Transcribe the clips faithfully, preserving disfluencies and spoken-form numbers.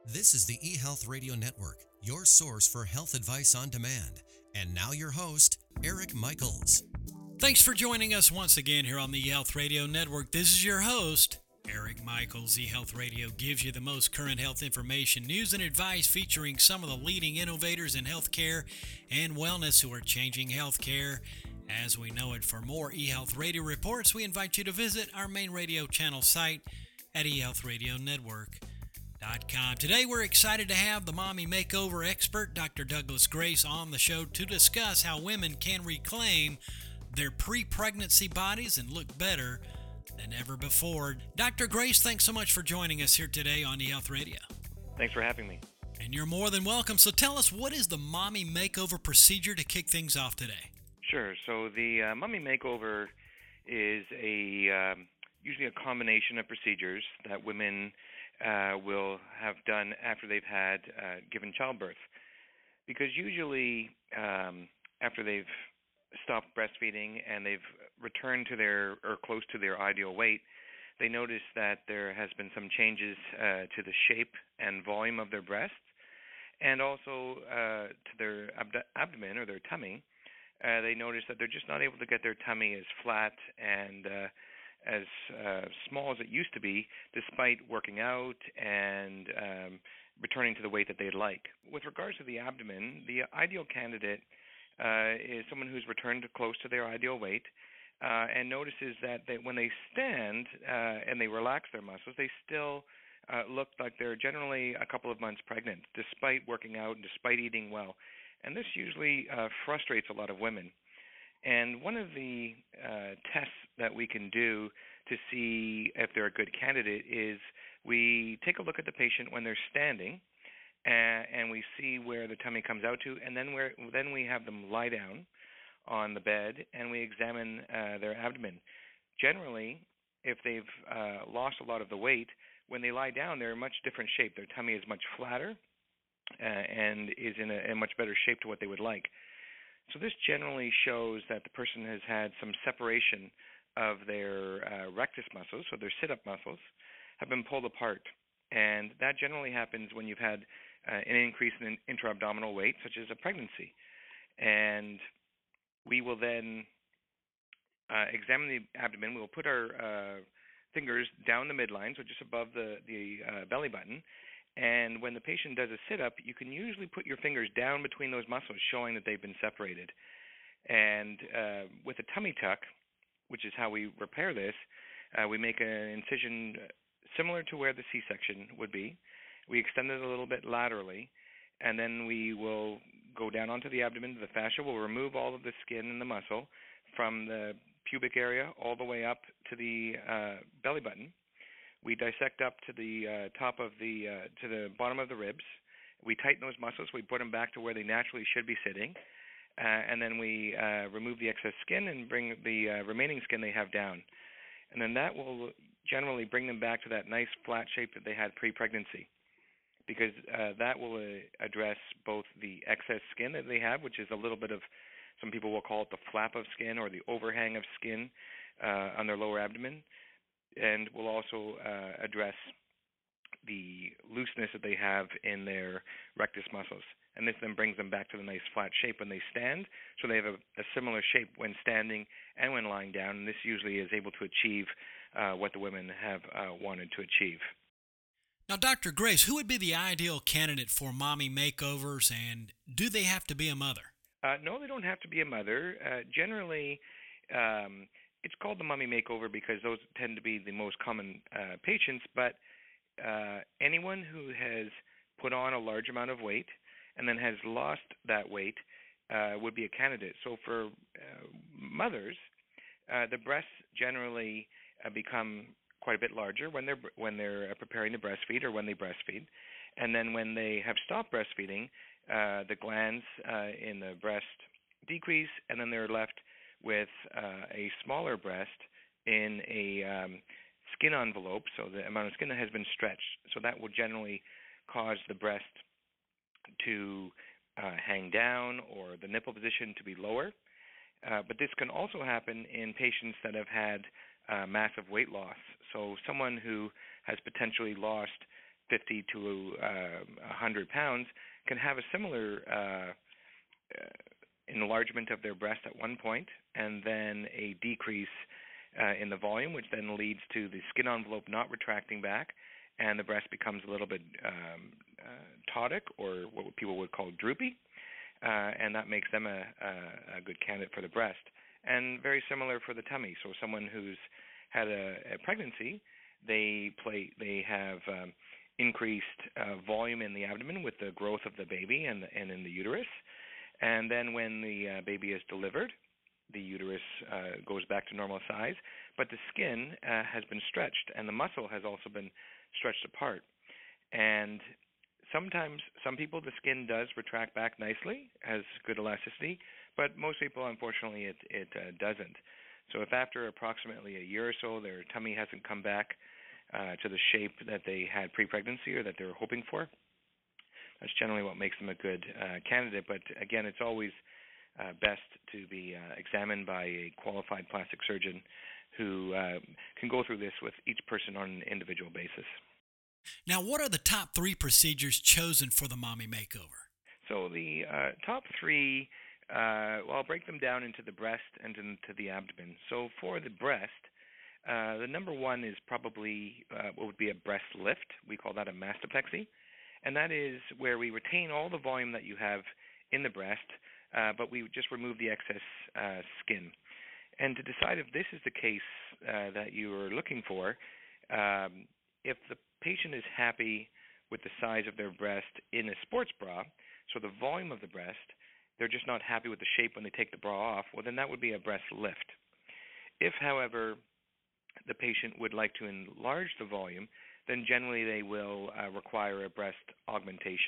This is the eHealth Radio Network, your source for health advice on demand. And now your host, Eric Michaels. Thanks for joining us once again here on the eHealth Radio Network. This is your host, Eric Michaels. eHealth Radio gives you the most current health information, news, and advice featuring some of the leading innovators in healthcare and wellness who are changing healthcare as we know it. For more eHealth Radio reports, we invite you to visit our main radio channel site at e health radio network dot com. Today, we're excited to have the mommy makeover expert, Doctor Douglas Grace, on the show to discuss how women can reclaim their pre-pregnancy bodies and look better than ever before. Doctor Grace, thanks so much for joining us here today on eHealth Radio. Thanks for having me. And you're more than welcome. So tell us, what is the mommy makeover procedure to kick things off today? Sure. So the uh, mummy makeover is a um, usually a combination of procedures that women uh, will have done after they've had uh, given childbirth, because usually um, after they've stopped breastfeeding and they've returned to their or close to their ideal weight, they notice that there has been some changes uh, to the shape and volume of their breasts, and also uh, to their abd- abdomen or their tummy. Uh, they notice that they're just not able to get their tummy as flat and uh, as uh, small as it used to be, despite working out and um, returning to the weight that they'd like. With regards to the abdomen, the ideal candidate uh, is someone who's returned to close to their ideal weight uh, and notices that they, when they stand uh, and they relax their muscles, they still uh, look like they're generally a couple of months pregnant, despite working out and despite eating well. And this usually uh, frustrates a lot of women. And one of the uh, tests that we can do to see if they're a good candidate is we take a look at the patient when they're standing, and, and we see where the tummy comes out to, and then where then we have them lie down on the bed, and we examine uh, their abdomen. Generally, if they've uh, lost a lot of the weight, when they lie down, they're in a much different shape. Their tummy is much flatter uh, and is in a, a much better shape to what they would like. So this generally shows that the person has had some separation of their uh, rectus muscles, so their sit-up muscles, have been pulled apart. And that generally happens when you've had uh, an increase in intra-abdominal weight, such as a pregnancy. And we will then uh, examine the abdomen. We'll put our uh, fingers down the midline, so just above the, the uh, belly button. And when the patient does a sit-up, you can usually put your fingers down between those muscles, showing that they've been separated. And uh, with a tummy tuck, which is how we repair this, uh, we make an incision similar to where the C-section would be. We extend it a little bit laterally, and then we will go down onto the abdomen to the fascia. We'll remove all of the skin and the muscle from the pubic area all the way up to the uh, belly button. We dissect up to the uh, top of the uh, to the bottom of the ribs. We tighten those muscles. We put them back to where they naturally should be sitting, uh, and then we uh, remove the excess skin and bring the uh, remaining skin they have down. And then that will generally bring them back to that nice flat shape that they had pre-pregnancy, because uh, that will uh, address both the excess skin that they have, which is a little bit of, some people will call it the flap of skin or the overhang of skin uh, on their lower abdomen, and will also uh, address the looseness that they have in their rectus muscles. And this then brings them back to the nice flat shape when they stand, so they have a, a similar shape when standing and when lying down, and this usually is able to achieve uh, what the women have uh, wanted to achieve. Now, Doctor Grace, who would be the ideal candidate for mommy makeovers, and do they have to be a mother? Uh, no, they don't have to be a mother. Uh, generally, um, it's called the mummy makeover because those tend to be the most common uh, patients, but uh, anyone who has put on a large amount of weight and then has lost that weight uh, would be a candidate. So for uh, mothers, uh, the breasts generally uh, become quite a bit larger when they're when they're preparing to breastfeed or when they breastfeed, and then when they have stopped breastfeeding, uh, the glands uh, in the breast decrease, and then they're left with uh, a smaller breast in a um, skin envelope, so the amount of skin that has been stretched. So that will generally cause the breast to uh, hang down or the nipple position to be lower. Uh, but this can also happen in patients that have had uh, massive weight loss. So someone who has potentially lost fifty to uh, one hundred pounds can have a similar uh, uh, enlargement of their breast at one point, and then a decrease uh, in the volume, which then leads to the skin envelope not retracting back, and the breast becomes a little bit um, uh, tautic, or what people would call droopy, uh, and that makes them a, a, a good candidate for the breast. And very similar for the tummy. So someone who's had a, a pregnancy, they play, they have um, increased uh, volume in the abdomen with the growth of the baby and, the, and in the uterus. And then when the uh, baby is delivered, the uterus uh, goes back to normal size, but the skin uh, has been stretched, and the muscle has also been stretched apart. And sometimes, some people, the skin does retract back nicely, has good elasticity, but most people, unfortunately, it, it uh, doesn't. So if after approximately a year or so their tummy hasn't come back uh, to the shape that they had pre-pregnancy or that they were hoping for, that's generally what makes them a good uh, candidate. But again, it's always uh, best to be uh, examined by a qualified plastic surgeon who uh, can go through this with each person on an individual basis. Now, what are the top three procedures chosen for the mommy makeover? So the uh, top three, uh, well, I'll break them down into the breast and into the abdomen. So for the breast, uh, the number one is probably uh, what would be a breast lift. We call that a mastopexy. And that is where we retain all the volume that you have in the breast, uh, but we just remove the excess uh, skin. And to decide if this is the case uh, that you are looking for, um, if the patient is happy with the size of their breast in a sports bra, so the volume of the breast, they're just not happy with the shape when they take the bra off, well, then that would be a breast lift. If, however, the patient would like to enlarge the volume, then generally they will uh, require a breast augmentation.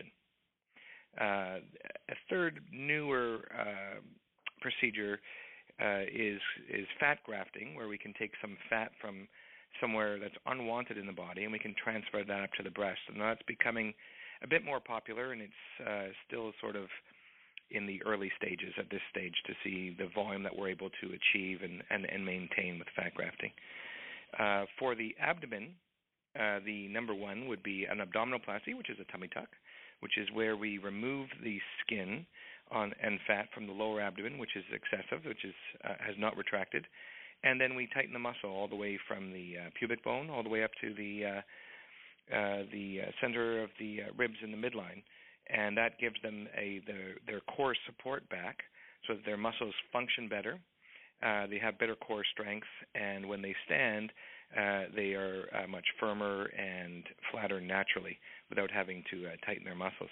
Uh, a third newer uh, procedure uh, is is fat grafting, where we can take some fat from somewhere that's unwanted in the body and we can transfer that up to the breast. And that's becoming a bit more popular, and it's uh, still sort of in the early stages at this stage to see the volume that we're able to achieve and, and, and maintain with fat grafting. Uh, for the abdomen, Uh, the number one would be an abdominoplasty, which is a tummy tuck, which is where we remove the skin on and fat from the lower abdomen, which is excessive, which is uh, has not retracted, and then we tighten the muscle all the way from the uh, pubic bone all the way up to the uh, uh, the uh, center of the uh, ribs in the midline, and that gives them a their their core support back, so that their muscles function better. Uh, they have better core strength, and when they stand, uh, they are uh, much firmer and flatter naturally without having to uh, tighten their muscles.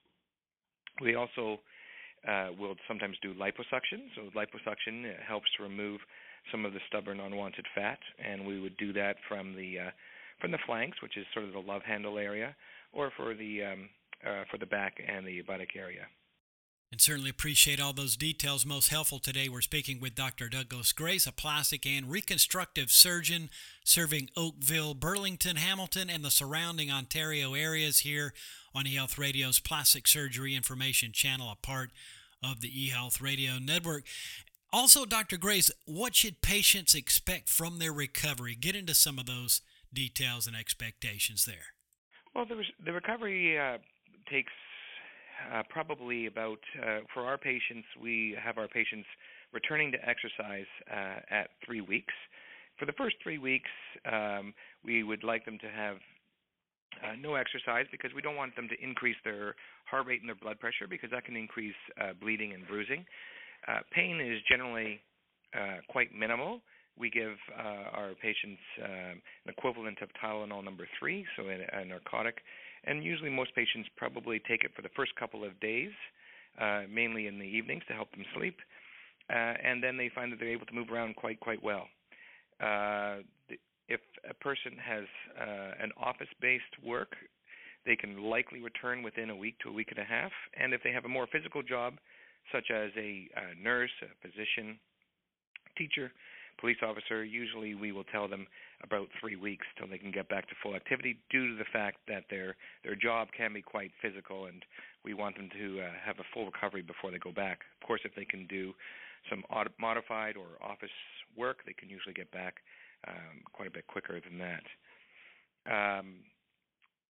We also uh, will sometimes do liposuction. So liposuction uh, helps to remove some of the stubborn, unwanted fat, and we would do that from the uh, from the flanks, which is sort of the love handle area, or for the um, uh, for the back and the buttock area. And certainly appreciate all those details. Most helpful today. We're speaking with Doctor Douglas Grace, a plastic and reconstructive surgeon serving Oakville, Burlington, Hamilton, and the surrounding Ontario areas here on eHealth Radio's Plastic Surgery Information Channel, a part of the eHealth Radio Network. Also, Doctor Grace, what should patients expect from their recovery? Get into some of those details and expectations there. Well, the, the recovery uh, takes Uh, probably about, uh, for our patients, we have our patients returning to exercise uh, at three weeks. For the first three weeks, um, we would like them to have uh, no exercise because we don't want them to increase their heart rate and their blood pressure because that can increase uh, bleeding and bruising. Uh, pain is generally uh, quite minimal. We give uh, our patients um, an equivalent of Tylenol number three, so a, a narcotic, and usually most patients probably take it for the first couple of days, uh, mainly in the evenings to help them sleep, uh, and then they find that they're able to move around quite, quite well. Uh, if a person has uh, an office-based work, they can likely return within a week to a week and a half, and if they have a more physical job, such as a, a nurse, a physician, teacher, police officer, usually we will tell them about three weeks till they can get back to full activity due to the fact that their their job can be quite physical and we want them to uh, have a full recovery before they go back. Of course, if they can do some modified or office work, they can usually get back um, quite a bit quicker than that. Um,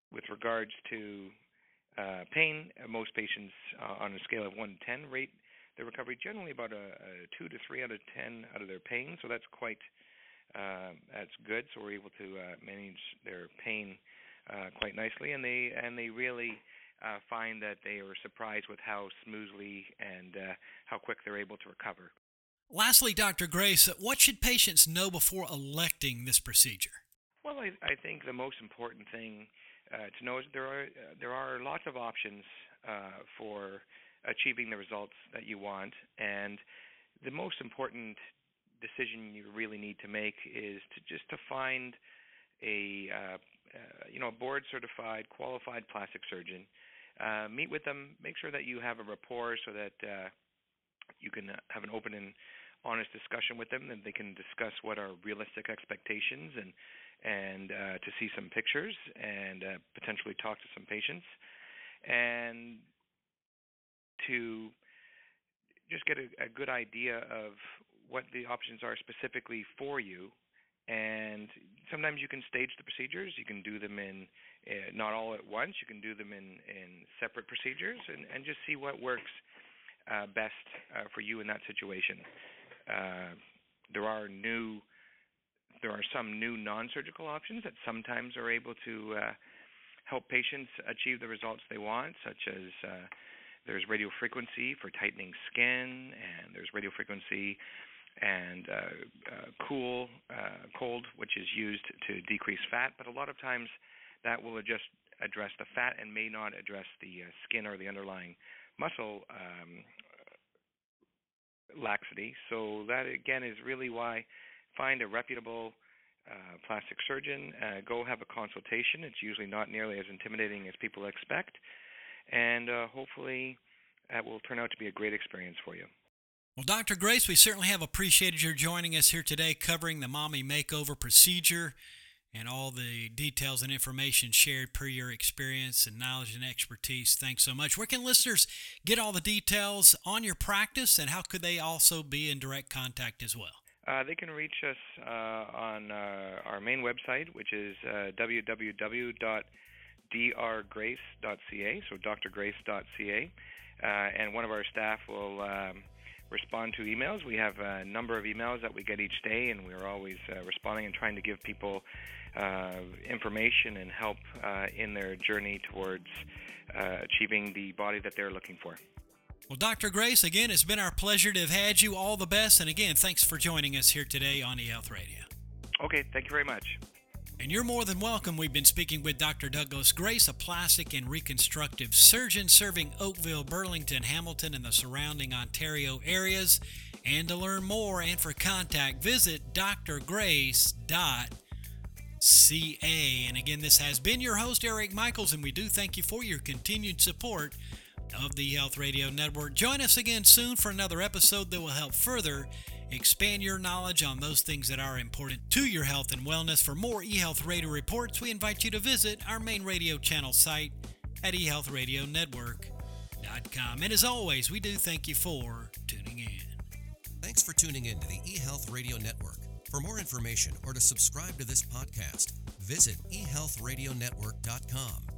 with regards to uh, pain, uh, most patients uh, on a scale of one to ten rate their recovery generally about a, a two to three out of ten out of their pain. So that's quite uh, that's good. So we're able to uh, manage their pain uh, quite nicely, and they and they really uh, find that they are surprised with how smoothly and uh, how quick they're able to recover. Lastly, Doctor Grace, what should patients know before electing this procedure? Well, I, I think the most important thing uh, to know is there are uh, there are lots of options uh, for achieving the results that you want, and the most important decision you really need to make is to just to find a uh, uh, you know a board certified, qualified plastic surgeon. Uh, meet with them. Make sure that you have a rapport so that uh, you can have an open and honest discussion with them, and they can discuss what are realistic expectations, and and uh, to see some pictures and uh, potentially talk to some patients, and to just get a, a good idea of what the options are specifically for you. And sometimes you can stage the procedures. You can do them in uh, not all at once. You can do them in, in separate procedures, and, and just see what works uh, best uh, for you in that situation. Uh, there are new, there are some new non-surgical options that sometimes are able to uh, help patients achieve the results they want, such as uh, there's radiofrequency for tightening skin, and there's radiofrequency and uh, uh, cool, uh, cold, which is used to decrease fat. But a lot of times that will just address the fat and may not address the uh, skin or the underlying muscle um, laxity. So that, again, is really why find a reputable uh, plastic surgeon, uh, go have a consultation. It's usually not nearly as intimidating as people expect, and uh, hopefully that will turn out to be a great experience for you. Well, Doctor Grace, we certainly have appreciated your joining us here today covering the Mommy Makeover procedure and all the details and information shared per your experience and knowledge and expertise. Thanks so much. Where can listeners get all the details on your practice, and how could they also be in direct contact as well? Uh, they can reach us uh, on uh, our main website, which is uh, w w w dot d r grace dot c a, so d r grace dot c a, uh, and one of our staff will um, respond to emails. We have a number of emails that we get each day, and we're always uh, responding and trying to give people uh, information and help uh, in their journey towards uh, achieving the body that they're looking for. Well, Doctor Grace, again, it's been our pleasure to have had you. All the best, and again, thanks for joining us here today on eHealth Radio. Okay, thank you very much. And you're more than welcome. We've been speaking with Doctor Douglas Grace, a plastic and reconstructive surgeon serving Oakville, Burlington, Hamilton, and the surrounding Ontario areas. And to learn more and for contact, visit d r grace dot c a. And again, this has been your host, Eric Michaels, and we do thank you for your continued support of the eHealth Radio Network. Join us again soon for another episode that will help further expand your knowledge on those things that are important to your health and wellness. For more eHealth Radio reports, we invite you to visit our main radio channel site at e health radio network dot com. And as always, we do thank you for tuning in. Thanks for tuning in to the eHealth Radio Network. For more information or to subscribe to this podcast, visit e health radio network dot com.